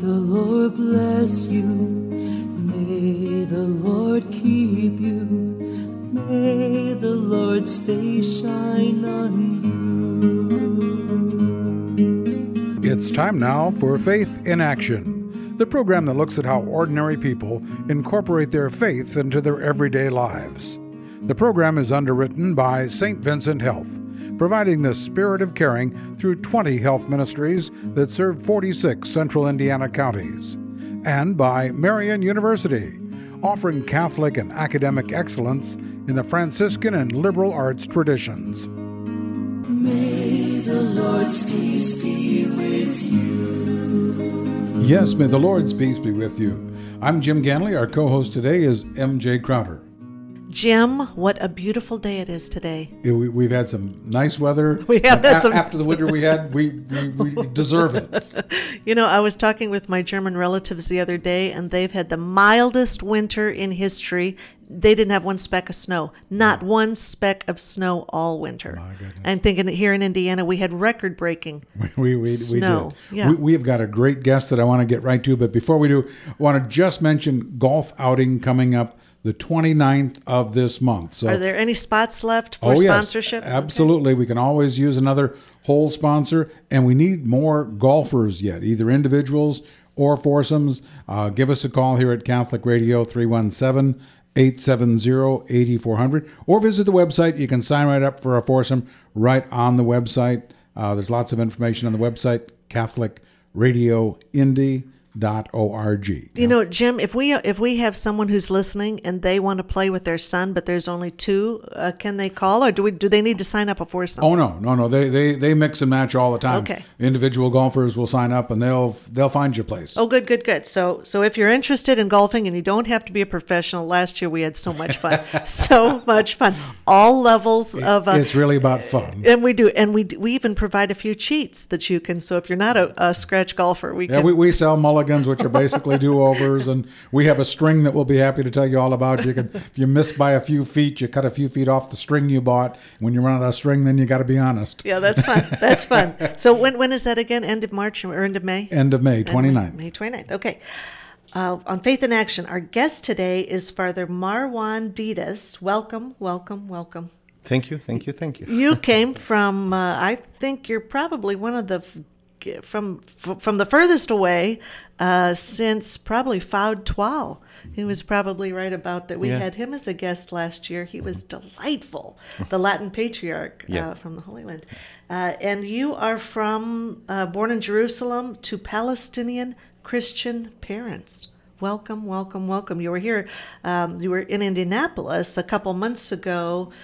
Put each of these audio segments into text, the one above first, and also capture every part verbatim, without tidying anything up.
the Lord bless you. May the Lord keep you. May the Lord's face shine on you. It's time now for Faith in Action, the program that looks at how ordinary people incorporate their faith into their everyday lives. The program is underwritten by Saint Vincent Health, providing the spirit of caring through twenty health ministries that serve forty-six central Indiana counties, and by Marian University, offering Catholic and academic excellence in the Franciscan and liberal arts traditions. May the Lord's peace be with you. Yes, may the Lord's peace be with you. I'm Jim Ganley. Our co-host today is M J Crowder. Jim, what a beautiful day it is today. Yeah, we, we've had some nice weather. We have had a- some... After the winter we had, we, we, we deserve it. You know, I was talking with my German relatives the other day, and they've had the mildest winter in history. They didn't have one speck of snow. Not one speck of snow all winter. My goodness. I'm thinking that here in Indiana, we had record-breaking we, we, we, snow. We did. Yeah. We, we have got a great guest that I want to get right to, but before we do, I want to just mention golf outing coming up the twenty-ninth of this month. So, are there any spots left for oh, yes, sponsorship? Absolutely. Okay. We can always use another hole sponsor, and we need more golfers yet, either individuals or foursomes. Uh, give us a call here at Catholic Radio, three one seven, eight seven zero, eight four zero zero, or visit the website. You can sign right up for a foursome right on the website. Uh, there's lots of information on the website, Catholic Radio Indy dot org. You know, Jim, if we if we have someone who's listening and they want to play with their son, but there's only two, uh, can they call, or do we do they need to sign up a foursome? Oh no, no, no. They they they mix and match all the time. Okay. Individual golfers will sign up and they'll they'll find your place. Oh, good, good, good. So so if you're interested in golfing and you don't have to be a professional, last year we had so much fun, so much fun. All levels of. Uh, it's really about fun. And we do, and we we even provide a few cheats that you can. So if you're not a, a scratch golfer, we yeah, can. we we sell mulligans, which are basically do-overs, and we have a string that we'll be happy to tell you all about. You can, if you miss by a few feet, you cut a few feet off the string you bought. When you run out of string, then you got to be honest. Yeah, that's fun. That's fun. So when when is that again? End of March or end of May? End of May, twenty-ninth. May twenty-ninth. Okay. Uh, on Faith in Action, our guest today is Father Marwan Didas. Welcome, welcome, welcome. Thank you, thank you, thank you. You came from. Uh, I think you're probably one of the. From from the furthest away uh, since probably Fouad Tual. He was probably right about that. We yeah. had him as a guest last year. He was delightful, the Latin patriarch uh, yeah. from the Holy Land. Uh, and you are from, uh, born in Jerusalem to Palestinian Christian parents. Welcome, welcome, welcome. You were here, um, you were in Indianapolis a couple months ago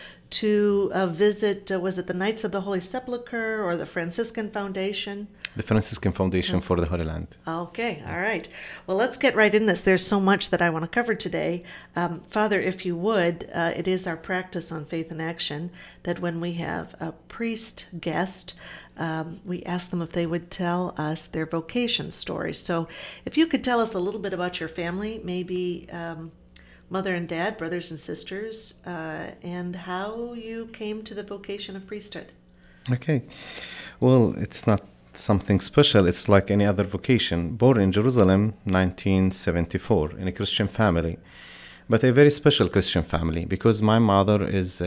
to uh, visit, uh, was it the Knights of the Holy Sepulchre or the Franciscan Foundation? The Franciscan Foundation for the Holy Land. Okay, all right. Well, let's get right in this. There's so much that I want to cover today. Um, Father, if you would, uh, it is our practice on Faith in Action that when we have a priest guest, um, we ask them if they would tell us their vocation story. So if you could tell us a little bit about your family, maybe um, mother and dad, brothers and sisters, uh, and how you came to the vocation of priesthood. Okay. Well, it's not something special. It's like any other vocation. Born in Jerusalem, nineteen seventy-four, in a Christian family, but a very special Christian family because my mother is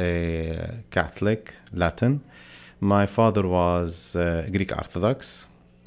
a Catholic, Latin. My father was uh, Greek Orthodox,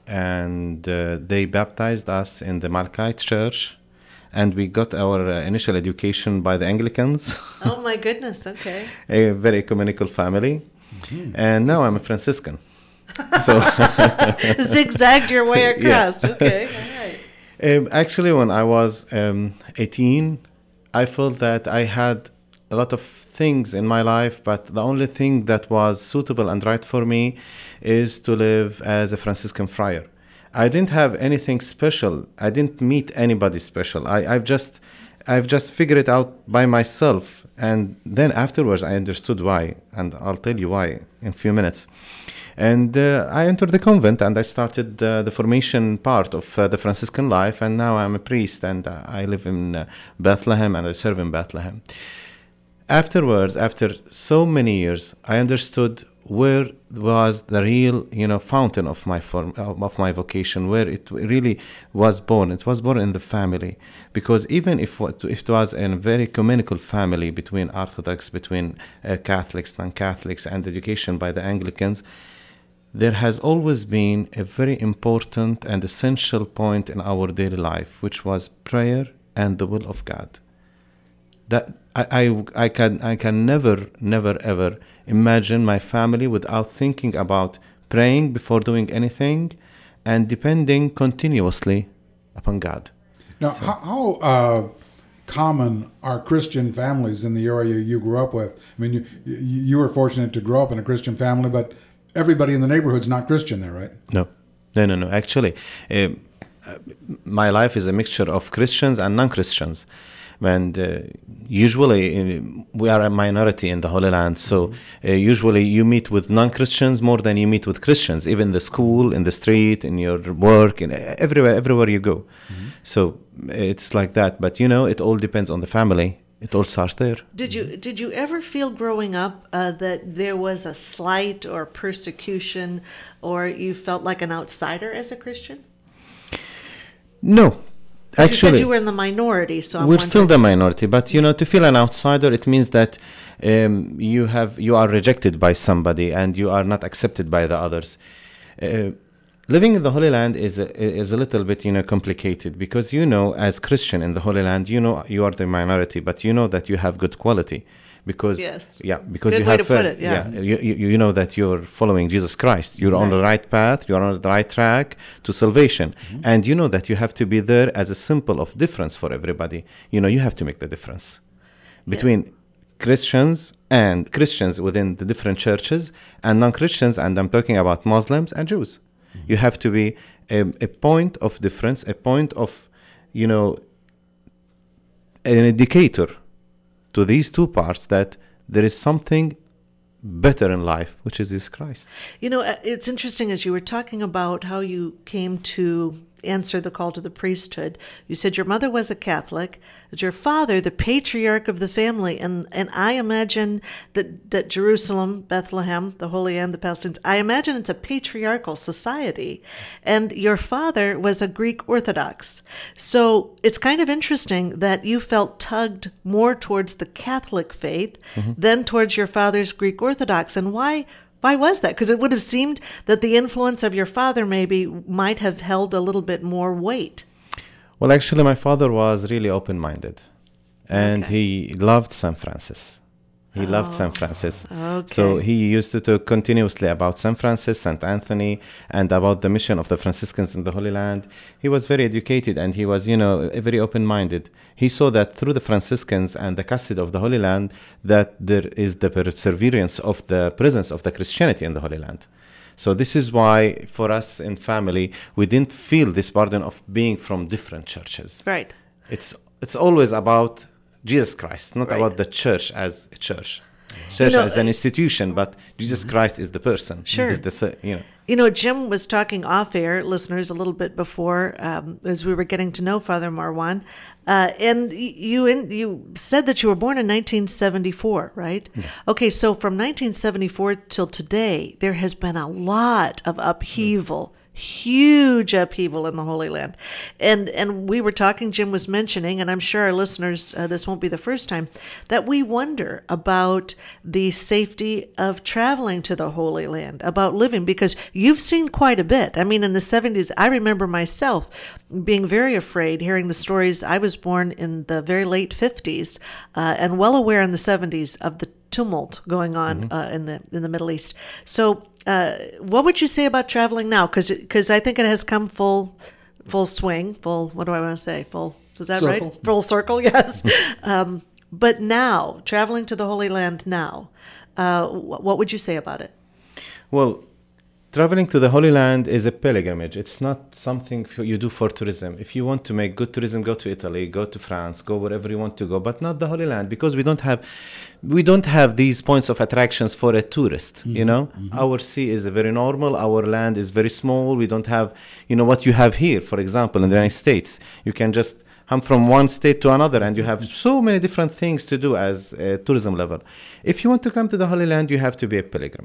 and uh, they baptized us in the Malachite Church, and we got our uh, initial education by the Anglicans. Oh my goodness, okay. A very ecumenical family. Mm-hmm. And now I'm a Franciscan. So zigzagged your way across. Yeah. Okay, all right. Um, actually, when I was um, eighteen, I felt that I had a lot of things in my life, but the only thing that was suitable and right for me is to live as a Franciscan friar. I didn't have anything special. I didn't meet anybody special. I, I've just I've just figured it out by myself. And then afterwards, I understood why. And I'll tell you why in a few minutes. And uh, I entered the convent and I started uh, the formation part of uh, the Franciscan life. And now I'm a priest and uh, I live in uh, Bethlehem and I serve in Bethlehem. Afterwards, after so many years, I understood where was the real, you know, fountain of my form, of my vocation, where it really was born. It was born in the family, because even if if it was in a very ecumenical family between Orthodox, between uh, Catholics, non-Catholics, and education by the Anglicans, there has always been a very important and essential point in our daily life, which was prayer and the will of God. That I, I, I can I can never, never, ever imagine my family without thinking about praying before doing anything and depending continuously upon God. Now, so. how, how uh, common are Christian families in the area you grew up with? I mean, you, you were fortunate to grow up in a Christian family, but everybody in the neighborhood's not Christian there, right? No, no, no, no. Actually, uh, my life is a mixture of Christians and non-Christians. And uh, usually uh, we are a minority in the Holy Land, so uh, usually you meet with non-Christians more than you meet with Christians, even in the school, in the street, in your work, in everywhere, everywhere you go. Mm-hmm. So it's like that. But you know, it all depends on the family. It all starts there. Did you did you ever feel growing up uh, that there was a slight or persecution, or you felt like an outsider as a Christian? No. Actually, you said you were in the minority, so I'm we're wondering. still the minority. But you know, to feel an outsider, it means that um, you have you are rejected by somebody and you are not accepted by the others. Uh, living in the Holy Land is a, is a little bit, you know, complicated, because you know, as Christian in the Holy Land, you know, you are the minority, but you know that you have good quality. Because yes. yeah, because Good you way have to put it, yeah. yeah you, you you know that you're following Jesus Christ. You're right. on the right path. You're on the right track to salvation, mm-hmm. and you know that you have to be there as a symbol of difference for everybody. You know, you have to make the difference between yeah. Christians and Christians within the different churches and non-Christians, and I'm talking about Muslims and Jews. Mm-hmm. You have to be a, a point of difference, a point of, you know, an indicator to these two parts that there is something better in life, which is Jesus Christ. You know, it's interesting, as you were talking about how you came to answer the call to the priesthood. You said your mother was a Catholic, but your father, the patriarch of the family, and and I imagine that, that Jerusalem, Bethlehem, the Holy Land, the Palestinians, I imagine it's a patriarchal society, and your father was a Greek Orthodox. So it's kind of interesting that you felt tugged more towards the Catholic faith mm-hmm. than towards your father's Greek Orthodox. And why Why was that? Because it would have seemed that the influence of your father maybe might have held a little bit more weight. Well, actually, my father was really open-minded, and okay. he loved Saint Francis. He oh, loved Saint Francis. Okay. So he used to talk continuously about Saint Francis, Saint Anthony, and about the mission of the Franciscans in the Holy Land. He was very educated, and he was, you know, very open-minded. He saw that through the Franciscans and the custody of the Holy Land, that there is the perseverance of the presence of the Christianity in the Holy Land. So this is why, for us in family, we didn't feel this burden of being from different churches. Right. It's it's always about Jesus Christ, not right. about the church as a church. Church you know, as an institution, but Jesus Christ is the person. Sure. He's the, you know. You know, Jim was talking off-air, listeners, a little bit before, um, as we were getting to know Father Marwan, uh, and you in, you said that you were born in nineteen seventy-four, right? Yeah. Okay, so from nineteen seventy-four till today, there has been a lot of upheaval. Mm. Huge upheaval in the Holy Land. And and we were talking, Jim was mentioning, and I'm sure our listeners, uh, this won't be the first time, that we wonder about the safety of traveling to the Holy Land, about living, because you've seen quite a bit. I mean, in the seventies, I remember myself being very afraid, hearing the stories. I was born in the very late fifties uh, and well aware in the seventies of the tumult going on mm-hmm. uh, in the in the Middle East. So Uh, what would you say about traveling now? Because because I think it has come full full swing, full, what do I want to say? Full, is that circle. right? Full circle, yes. um, but now, traveling to the Holy Land now, uh, what would you say about it? Well, traveling to the Holy Land is a pilgrimage. It's not something you do for tourism. If you want to make good tourism, go to Italy, go to France, go wherever you want to go, but not the Holy Land, because we don't have we don't have these points of attractions for a tourist. Mm-hmm. You know, mm-hmm. Our sea is very normal. Our land is very small. We don't have, you know, what you have here. For example, in the United States, you can just come from one state to another, and you have so many different things to do as a tourism level. If you want to come to the Holy Land, you have to be a pilgrim.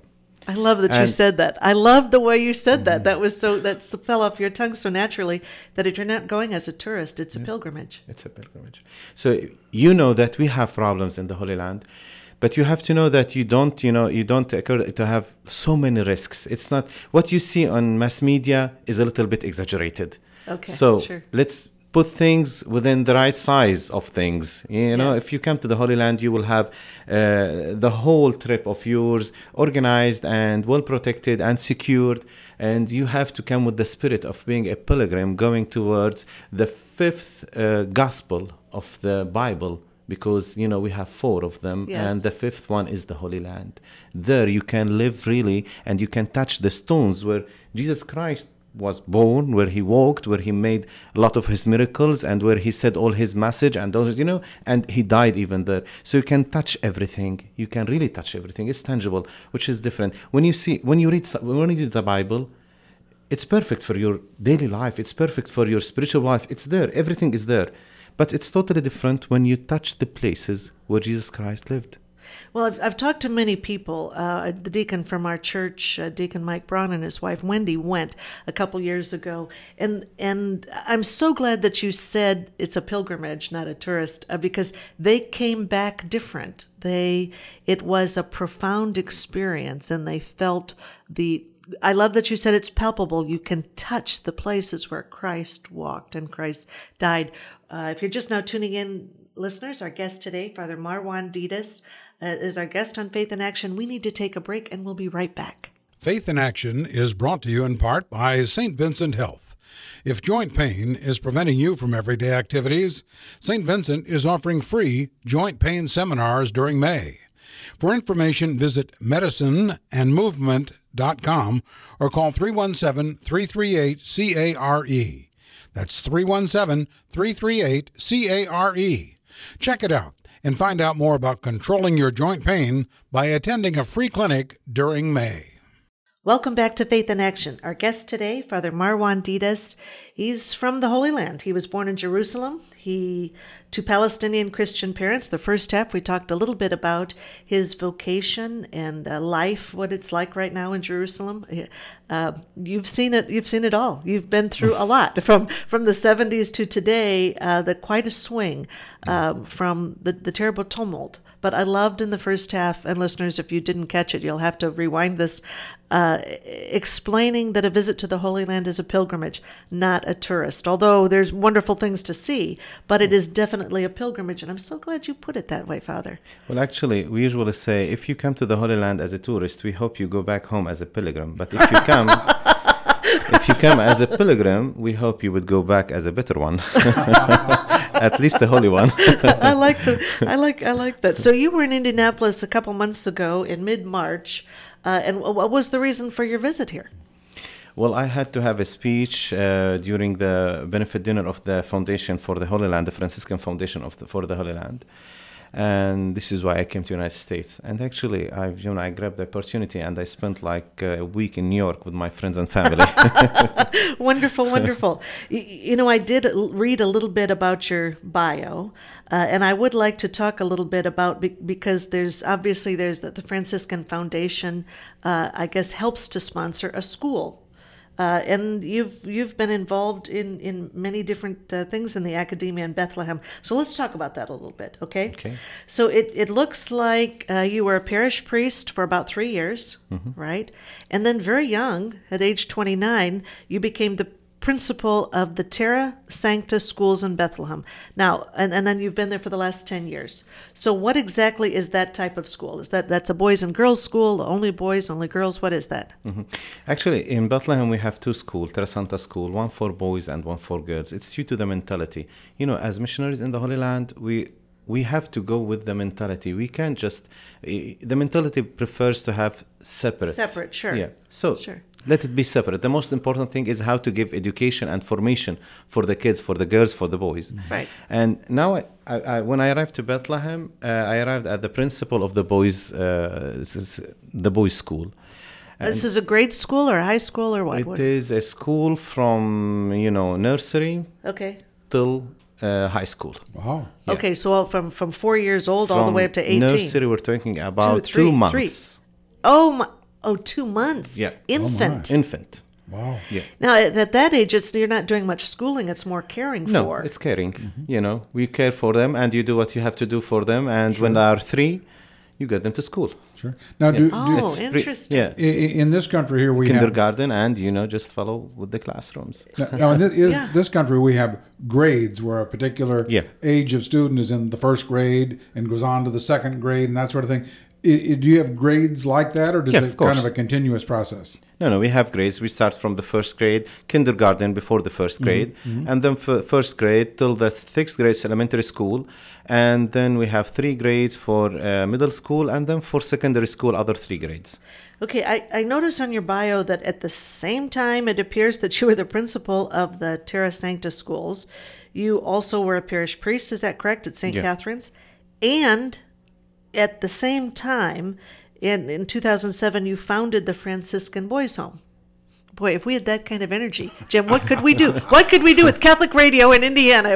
I love that And- you said that. I love the way you said that. That was so, that s- fell off your tongue so naturally that if you're not going as a tourist, it's a pilgrimage. It's a pilgrimage. So you know that we have problems in the Holy Land, but you have to know that you don't, you know, you don't occur to have so many risks. It's not what you see on mass media is a little bit exaggerated. Okay, So sure. let's put things within the right size of things. You know, Yes. if you come to the Holy Land, you will have uh, the whole trip of yours organized and well protected and secured. And you have to come with the spirit of being a pilgrim going towards the fifth uh, gospel of the Bible, because, you know, we have four of them. Yes. And the fifth one is the Holy Land. There you can live really, and you can touch the stones where Jesus Christ was born, where he walked, where he made a lot of his miracles, and where he said all his message, and all, you know, and he died even there. So you can touch everything. You can really touch everything. It's tangible, which is different. When you see, when you read, when you read the Bible, it's perfect for your daily life. It's perfect for your spiritual life. It's there. Everything is there. But it's totally different when you touch the places where Jesus Christ lived. Well, I've, I've talked to many people. Uh, the deacon from our church, uh, Deacon Mike Braun, and his wife Wendy went a couple years ago, and and I'm so glad that you said it's a pilgrimage, not a tourist, uh, because they came back different. They it was a profound experience, and they felt the. I love that you said it's palpable. You can touch the places where Christ walked and Christ died. Uh, if you're just now tuning in, listeners, our guest today, Father Marwan Didas, uh, is our guest on Faith in Action. We need to take a break, and we'll be right back. Faith in Action is brought to you in part by Saint Vincent Health. If joint pain is preventing you from everyday activities, Saint Vincent is offering free joint pain seminars during May. For information, visit medicine and movement dot com or call three one seven, three three eight, C A R E. That's three one seven, three three eight, C A R E. Check it out and find out more about controlling your joint pain by attending a free clinic during May. Welcome back to Faith in Action. Our guest today, Father Marwan Didas, he's from the Holy Land. He was born in Jerusalem. He, to Palestinian Christian parents. The first half, we talked a little bit about his vocation and uh, life, what it's like right now in Jerusalem. Uh, you've seen it. You've seen it all. You've been through a lot from from the seventies to today. Uh, the quite a swing uh, from the the terrible tumult. But I loved in the first half, and listeners, if you didn't catch it, you'll have to rewind this, uh, explaining that a visit to the Holy Land is a pilgrimage, not a tourist. Although there's wonderful things to see, but it is definitely a pilgrimage, and I'm so glad you put it that way, Father. Well, actually, we usually say if you come to the Holy Land as a tourist, we hope you go back home as a pilgrim. But if you come, if you come as a pilgrim, we hope you would go back as a better one. At least the holy one. I like the, I like, I like that. So you were in Indianapolis a couple months ago in mid-March, uh, and what was the reason for your visit here? Well, I had to have a speech uh, during the benefit dinner of the Foundation for the Holy Land, the Franciscan Foundation of the, for the Holy Land. And this is why I came to the United States. And actually, I, you know, I grabbed the opportunity and I spent like a week in New York with my friends and family. Wonderful, wonderful. You, you know, I did read a little bit about your bio, uh, and I would like to talk a little bit about, be, because there's obviously there's the, the Franciscan Foundation, uh, I guess, helps to sponsor a school. Uh, and you've you've been involved in, in many different uh, things in the academia in Bethlehem. So let's talk about that a little bit, okay? Okay. So it, it looks like uh, you were a parish priest for about three years, mm-hmm. right? And then very young, at age twenty-nine, you became the principal of the Terra Sancta schools in Bethlehem. Now, and, and then you've been there for the last ten years. So what exactly is that type of school? Is that that's a boys and girls school, only boys, only girls? What is that? Mm-hmm. Actually, in Bethlehem, we have two schools, Terra Santa School, one for boys and one for girls. It's due to the mentality. You know, as missionaries in the Holy Land, we we have to go with the mentality. We can't just, uh, the mentality prefers to have separate. Separate, sure. Yeah, so sure. Let it be separate. The most important thing is how to give education and formation for the kids, for the girls, for the boys. Right. And now, I, I, I, when I arrived to Bethlehem, uh, I arrived at the principal of the boys, uh, the boys' school. And this is a grade school or a high school or what? It what? is a school from, you know, nursery okay. till uh, high school. Wow. Yeah. Okay, so all from, from four years old From all the way up to eighteen. Nursery, we're talking about two, three, two months. Three. Oh, my. Oh, two months. Yeah. Infant. Oh, Infant. Wow. Yeah. Now, at at that age, it's you're not doing much schooling. It's more caring No, for. it's caring. You know, we care for them, and you do what you have to do for them. And when they are three, you get them to school. Sure. Now, do, do Oh, Pre- interesting. Yeah. i- i- in this country here we have Kindergarten, and you know, just follow with the classrooms. now, now in this, is, Yeah. this country we have grades where a particular Yeah. age of student is in the first grade and goes on to the second grade and that sort of thing. I, I- do you have grades like that, or does Yeah, it of kind of course. a continuous process? No, no, we have grades. We start from the first grade, kindergarten before the first grade, and then f- first grade till the sixth grade is elementary school, and then we have three grades for uh, middle school, and then for secondary school, other three grades. Okay, I, I noticed on your bio that at the same time it appears that you were the principal of the Terra Sancta schools. You also were a parish priest, is that correct, at Saint Yeah. Catherine's? And at the same time, in, in two thousand seven, you founded the Franciscan Boys Home. Boy, if we had that kind of energy, Jim, what could we do? What could we do with Catholic radio in Indiana?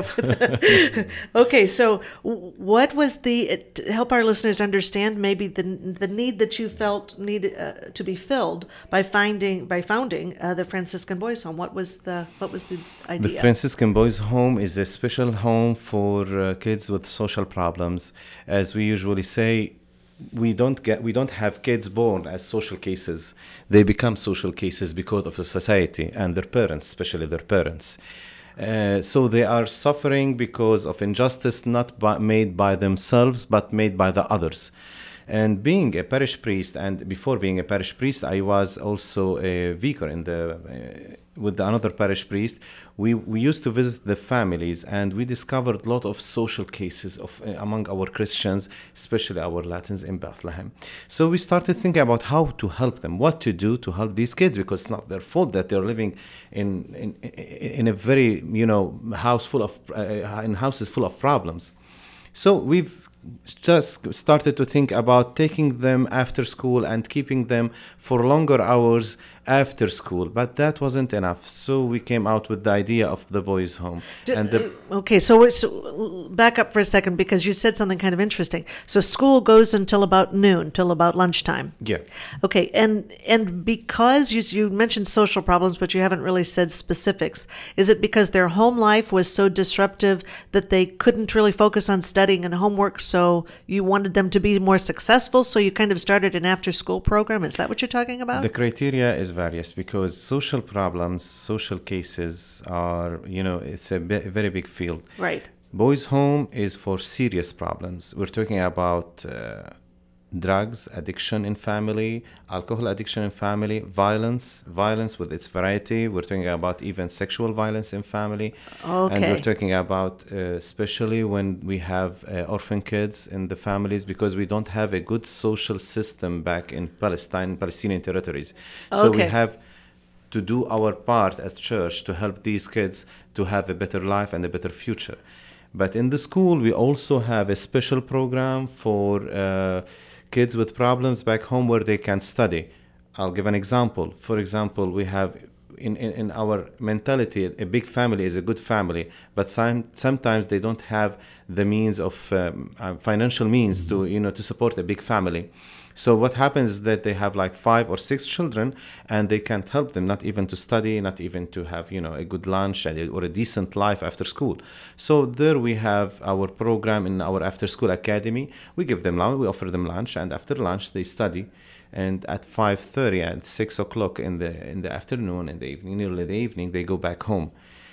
Okay, so w- what was the, to help our listeners understand maybe the the need that you felt needed uh, to be filled by finding by founding uh, the Franciscan Boys Home? What was the what was the The idea? Franciscan Boys Home is a special home for uh, kids with social problems. As we usually say, we don't get we don't have kids born as social cases. They become social cases because of the society and their parents, especially their parents. Uh, so they are suffering because of injustice not by, made by themselves but made by the others. And being a parish priest, and before being a parish priest, I was also a vicar in the uh, with another parish priest. We we used to visit the families, and we discovered a lot of social cases of uh, among our Christians, especially our Latins in Bethlehem. So we started thinking about how to help them, what to do to help these kids, because it's not their fault that they're living in in in a very you know house full of uh, in houses full of problems. So we've just started to think about taking them after school and keeping them for longer hours after school, but that wasn't enough. So we came out with the idea of the boys' home. D- and the, uh, okay, so it's back up for a second because you said something kind of interesting. So school goes until about noon, till about lunchtime. yeah, Okay, and and because you you mentioned social problems, but you haven't really said specifics. Is it because their home life was so disruptive that they couldn't really focus on studying and homework? So you wanted them to be more successful. So you kind of started an after-school program. Is that what you're talking about? the criteria is various because social problems, social cases are, you know, it's a be- very big field. Right. Boys' home is for serious problems. We're talking about uh, drugs addiction in family, alcohol addiction in family, violence, violence with its variety. We're talking about even sexual violence in family. Okay. And we're talking about uh, especially when we have uh, orphan kids in the families because we don't have a good social system back in Palestine, Palestinian territories. So we Okay. have to do our part as church to help these kids to have a better life and a better future. But in the school, we also have a special program for uh, kids with problems back home where they can study. I'll give an example. For example, we have in, in, in our mentality, a big family is a good family, but some, sometimes they don't have the means of um, uh, financial means to, you know, to support a big family. So what happens is that they have like five or six children and they can't help them, not even to study, not even to have, you know, a good lunch or a decent life after school. So there we have our program in our after school academy. We give them lunch, we offer them lunch, and after lunch they study. And at five thirty and six o'clock in the in the afternoon, in the evening, nearly the evening, they go back home.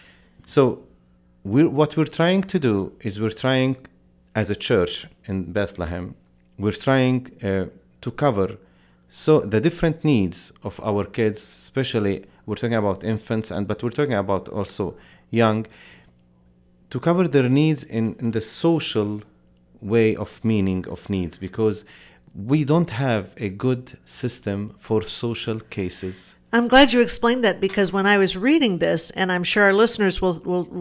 So we're, what we're trying to do is we're trying, as a church in Bethlehem, we're trying uh, to cover so the different needs of our kids, especially we're talking about infants, and but we're talking about also young, to cover their needs in, in the social way of meaning of needs, because we don't have a good system for social cases. I'm glad you explained that because when I was reading this, and I'm sure our listeners will will, will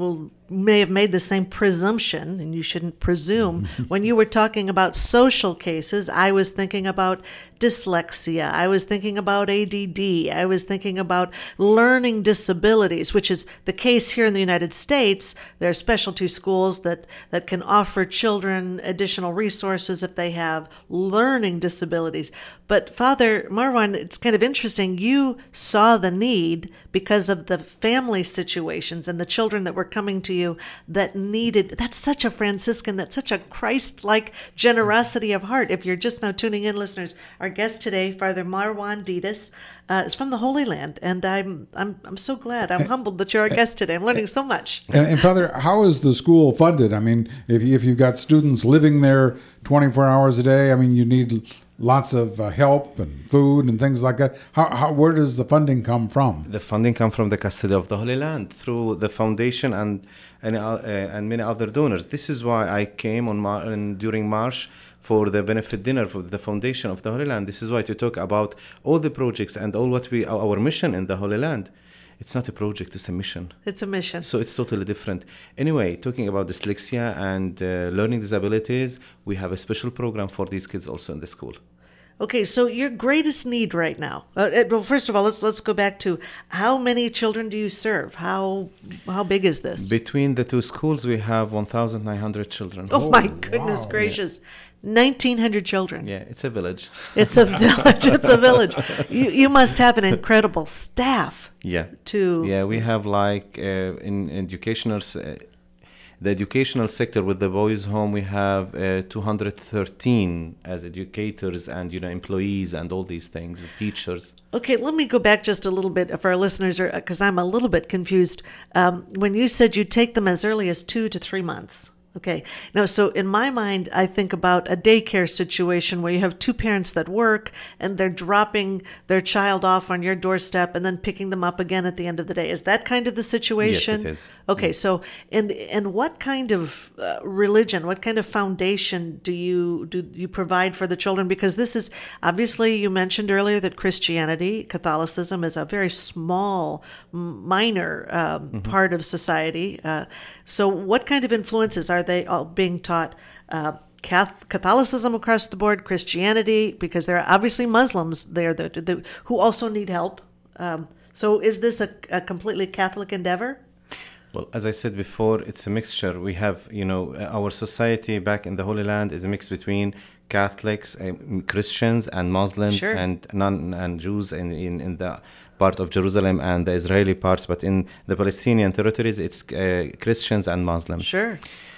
may have made the same presumption, and you shouldn't presume. When you were talking about social cases, I was thinking about dyslexia. I was thinking about A D D. I was thinking about learning disabilities, which is the case here in the United States. There are specialty schools that, that can offer children additional resources if they have learning disabilities. But Father Marwan, it's kind of interesting. You saw the need because of the family situations and the children that were coming to you that needed, that's such a Franciscan, that's such a Christ-like generosity of heart. If you're just now tuning in, listeners, our guest today, Father Marwan Didas, uh, is from the Holy Land, and I'm I'm I'm so glad. I'm humbled that you're our guest today. I'm learning so much. And, and Father, how is the school funded? I mean, if if you've got students living there twenty-four hours a day, I mean, you need lots of uh, help and food and things like that. How, how where does the funding come from? The funding comes from the custody of the Holy Land through the foundation and and, uh, and many other donors. This is why I came on Mar- and during March for the benefit dinner for the foundation of the Holy Land. This is why to talk about all the projects and all what we our mission in the Holy Land. It's not a project, it's a mission. It's a mission. So it's totally different. Anyway, talking about dyslexia and uh, learning disabilities, we have a special program for these kids also in the school. Okay, so your greatest need right now. Uh, it, well, first of all, let's let's go back to how many children do you serve? How how big is this? Between the two schools, we have one thousand nine hundred children. Oh, Oh, my goodness wow. gracious. nineteen hundred children. Yeah, it's a village. It's a village. It's a village. You you must have an incredible staff. Yeah. To Yeah, we have like uh, in educational, uh, the educational sector with the boys' home, we have uh, two hundred thirteen as educators and, you know, employees and all these things, teachers. Okay, let me go back just a little bit for our listeners, because I'm a little bit confused. Um, when you said you take them as early as two to three months. Okay. Now, so in my mind, I think about a daycare situation where you have two parents that work and they're dropping their child off on your doorstep and then picking them up again at the end of the day. Is that kind of the situation? Yes, it is. Okay. So, and and what kind of uh, religion, what kind of foundation do you do you provide for the children? Because this is obviously, you mentioned earlier that Christianity, Catholicism, is a very small, minor um, mm-hmm. part of society. Uh, so, what kind of influences are they all being taught? Uh, Catholicism across the board, Christianity, because there are obviously Muslims there that, that who also need help. Um, so is this a, a completely Catholic endeavor? Well, as I said before, it's a mixture. We have, you know, our society back in the Holy Land is a mix between Catholics, uh, Christians, and Muslims, Sure. and non and Jews in, in, in the part of Jerusalem and the Israeli parts. But in the Palestinian territories, it's uh, Christians and Muslims. Sure.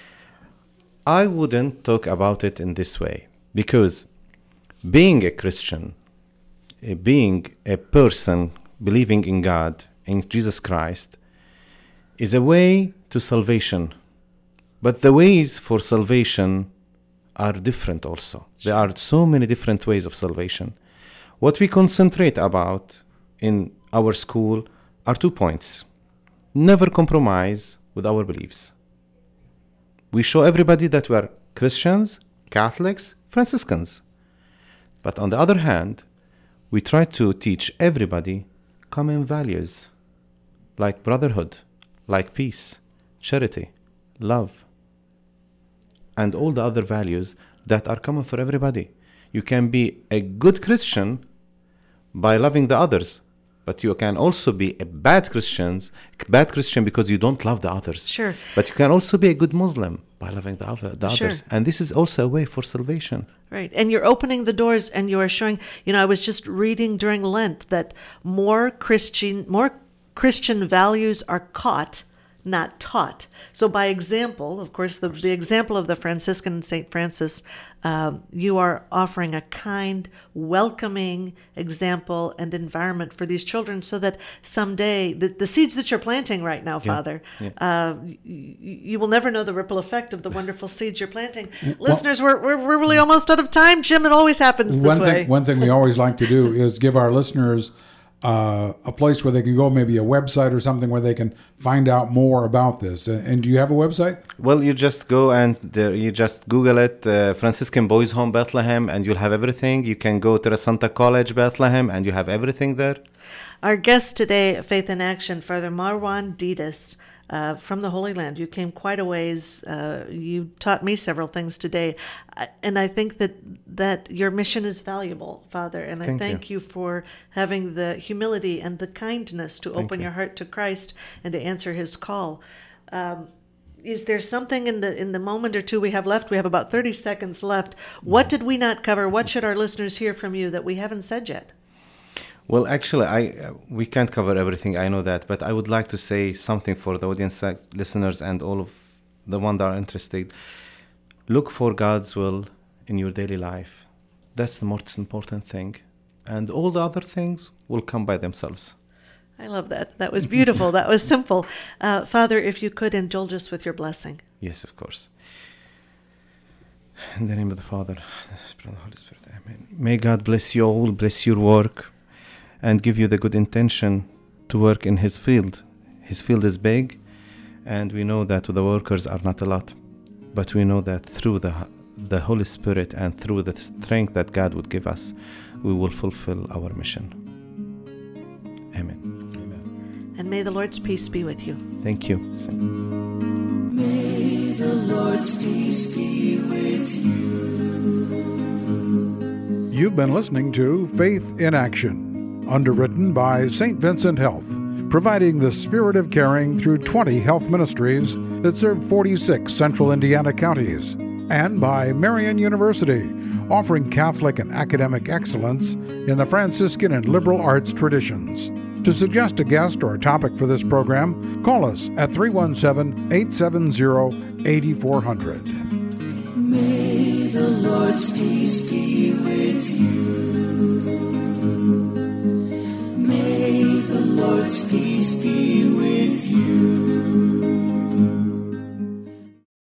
I wouldn't talk about it in this way, because being a Christian, uh, being a person believing in God, in Jesus Christ, is a way to salvation. But the ways for salvation are different also. There are so many different ways of salvation. What we concentrate about in our school are two points. Never compromise with our beliefs. We show everybody that we are Christians, Catholics, Franciscans. But on the other hand, we try to teach everybody common values like brotherhood, like peace, charity, love, and all the other values that are common for everybody. You can be a good Christian by loving the others, but you can also be a bad Christian, bad Christian because you don't love the others. Sure. But you can also be a good Muslim by loving the, other, the Sure. others. And this is also a way for salvation. Right. And you're opening the doors and you are showing, you know, I was just reading during Lent that more Christian, more Christian values are caught, not taught. So by example, of course, the, the example of the Franciscan Saint Francis, um, you are offering a kind, welcoming example and environment for these children so that someday, the, the seeds that you're planting right now, Father, yeah. Uh, y- you will never know the ripple effect of the wonderful seeds you're planting. Listeners, we're, we're, we're really almost out of time, Jim. It always happens this One way. thing, one thing we always like to do is give our listeners uh, a place where they can go, maybe a website or something where they can find out more about this. And, and do you have a website? Well, you just go and there, you just Google it, uh, Franciscan Boys Home Bethlehem, and you'll have everything. You can go to the Santa College Bethlehem, and you have everything there. Our guest today at Faith in Action, Father Marwan Didas, uh, from the Holy Land. You came quite a ways. Uh, you taught me several things today. Uh, and I think that, that your mission is valuable, Father. And I Thank thank you. you for having the humility and the kindness to Thank open you. your heart to Christ and to answer his call. Um, Is there something in the in the moment or two we have left? We have about thirty seconds left. What did we not cover? What should our listeners hear from you that we haven't said yet? Well, actually, I uh, we can't cover everything. I know that, but I would like to say something for the audience, uh, listeners, and all of the ones that are interested. Look for God's will in your daily life. That's the most important thing, and all the other things will come by themselves. I love that. That was beautiful. That was simple. Uh, Father, if you could indulge us with your blessing. Yes, of course. In the name of the Father, the Spirit, and the Holy Spirit. Amen. May God bless you all, bless your work, and give you the good intention to work in His field. His field is big, and we know that the workers are not a lot, but we know that through the the Holy Spirit and through the strength that God would give us, we will fulfill our mission. Amen. And may the Lord's peace be with you. Thank you. May the Lord's peace be with you. You've been listening to Faith in Action, underwritten by Saint Vincent Health, providing the spirit of caring through twenty health ministries that serve forty-six central Indiana counties, and by Marian University, offering Catholic and academic excellence in the Franciscan and liberal arts traditions. To suggest a guest or a topic for this program, call us at three one seven, eight seven zero, eight four zero zero. May the Lord's peace be with you. May the Lord's peace be